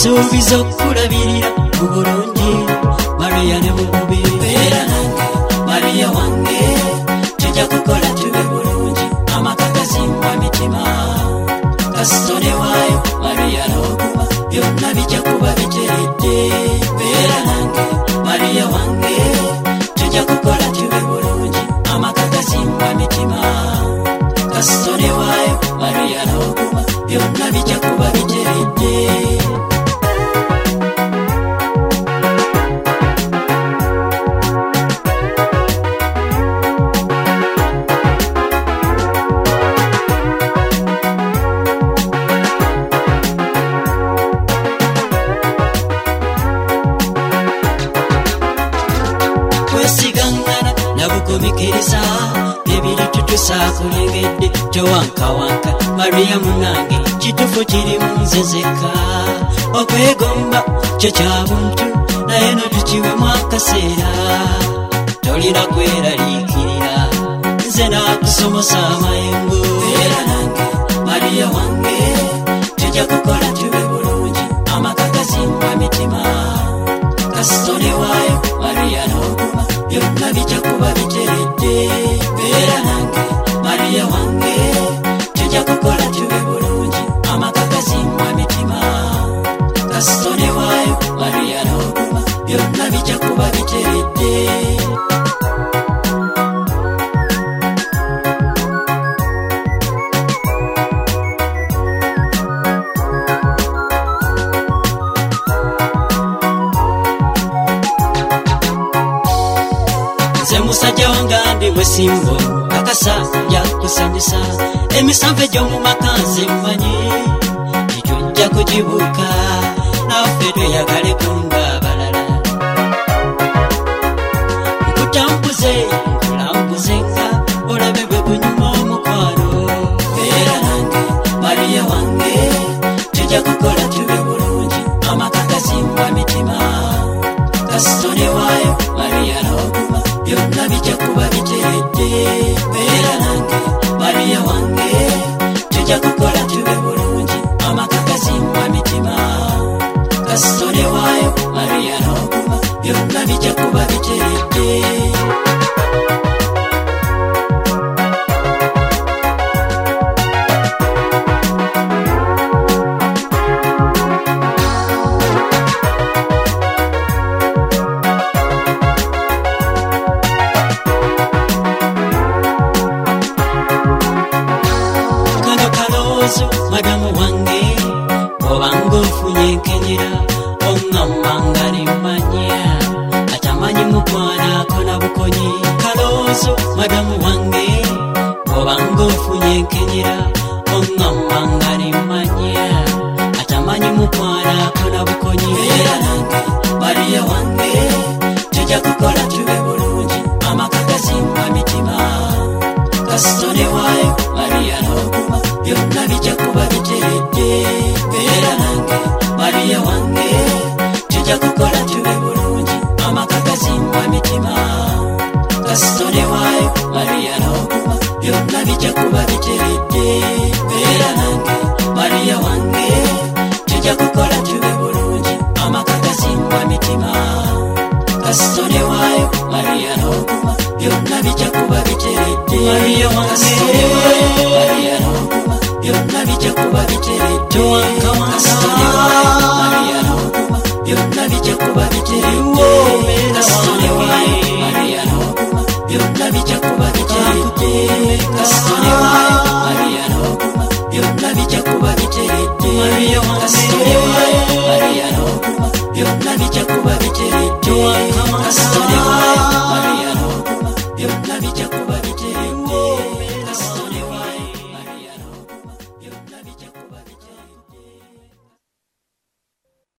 nsuubiza okulabirira mu bulungi Maria ne mububi beera nange Maria wange tujja kukola tube bulungi amaka gazimbwa mitima kasitone waayo Maria n'okuba byonna bijja kuba biteredde beera nange Maria wange tujja kukola tube bulungi amaka gazimbwa mitima kasitone waayo Maria n'okuba byonna bijja kuba biteredde Nabukomikiriza ebiri tutusaakulengedde towankawanka Maria munange kitufu kiri munzezeka okwegomba kyo kya buntu naye notukiwemu akaseera tolina kweraliikirira nze naakusomosa amayengo beera nange Maria wange tujja kukola tube bulungi amaka gazimbwa mitima kasitone waayo Maria n'okuba byonna bijja kuba biteredde beera nange Maria wange tujja kukola tube bulungi amaka gazimbwa mitima kasitone waayo Maria n'okuba byonna bijja kuba biteredde musajja wange mwesimbo akasanja kusanyusa emisanvu egy'omu maka nze mmanyi tujja kugibuuka naffe tweyagale kunga abalala nkutambuze nkulambuze nga olabe bwe bunyuma omukwano beera nange Maria wange tujja kukola tube bulungi amaka gazimbwa mitima kasitone waayo Maria n'okuba byonna bijja kuba biteredde beera nange Maria wange tujja kukola tube bulungi amaka gazimbwa mitima kasitone waayo Maria n'okuba byonna bijja kuba biteredde Madamu wange obanga ofunye enkenyera oŋŋamanga nemmanya atamanyi mukwanako na bukonyi kaloozo madamu wange obanga ofunye enkenyera oŋŋamanga nemmanya atamanyi mukwanako na bukonyi beera nange Maria wange tujja kukola tube bulungi amaka gazimbwa mitima kasitone waayo Maria n'okuba byonna bijja kuba biteredde beera nange Maria wange tujja kukola tube bulungi amaka gazimbwa mitima kasitone waayo Maria n'okuba byonna bijja kuba biteredde beera nange Maria wange tujja kukola tube bulungi amaka gazimbwa mitima kasitone waayo Maria n'okuba byonna bijja kuba biteredde Maria wange Maria n'okuba byonna bijja kuba biteredde kasitone waayo